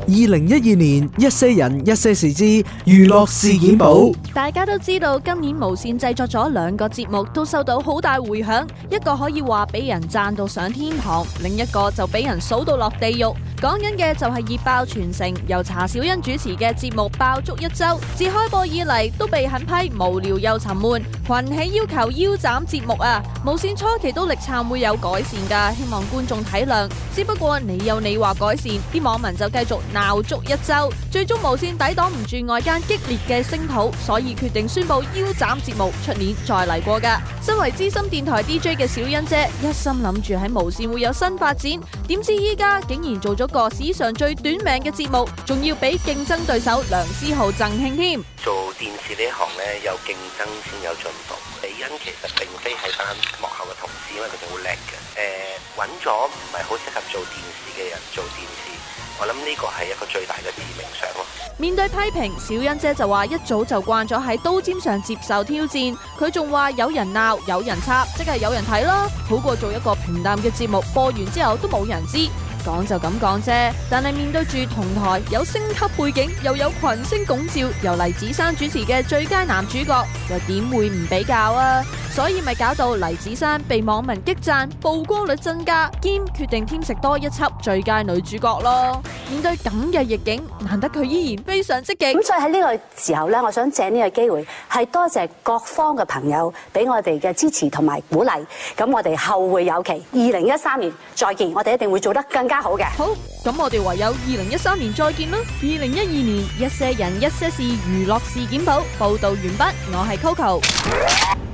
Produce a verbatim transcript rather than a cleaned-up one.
二零一二年一些人一些事之娛樂事件簿。 大家都知道今年無綫製作咗兩個節目都收到好大回響，一個可以話俾人讚到上天堂，另一個就俾人數到落地獄。講緊嘅就係熱爆全城由查小欣主持嘅節目爆足一周，自開播以嚟都被狠批無聊又沉悶，群起要求腰斬節目啊！無綫初期都力撐會有改善噶，希望觀眾體諒。只不過你有你話改善，啲網民就繼續鬧足一周，最終無綫抵擋唔住外間激烈嘅聲討，所以決定宣布腰斬節目，出年再嚟過噶。身為資深電台 D J 嘅小欣姐，一心諗住喺無綫會有新發展，點知依家竟然做咗個史上最短命嘅節目，仲要俾競爭對手梁思浩贈慶添。 做電視呢行呢，有競爭先有進步。李欣其實並非係班幕後嘅同事，因為佢哋好叻嘅。誒，揾咗唔係好適合做電視嘅人做電視，我諗呢個係一個最大嘅致命傷咯。 面對批評，小欣姐就話一早就慣咗喺刀尖上接受挑戰。佢仲話有人鬧有人插，即係有人睇啦，好過做一個平淡嘅節目，播完之後都冇人知。講就咁講啫，但係面對住同台有星級背景，又有群星拱照，由黎子珊主持嘅最佳男主角，又點會唔比較啊？所以咪搞到黎子珊被網民激讚，曝光率增加，兼決定添食多一輯最佳女主角咯。面對咁嘅逆境，難得佢依然非常積極。 咁所以喺呢個時候咧，我想借呢個機會係多謝各方嘅朋友俾我哋嘅支持同埋鼓勵。咁我哋後會有期，二零一三年再見，我哋一定會做得更加好嘅。 好，咁我哋唯有二零一三年再見啦。二零一二年一些人一些事娛樂事件簿報道完畢，我係 Coco。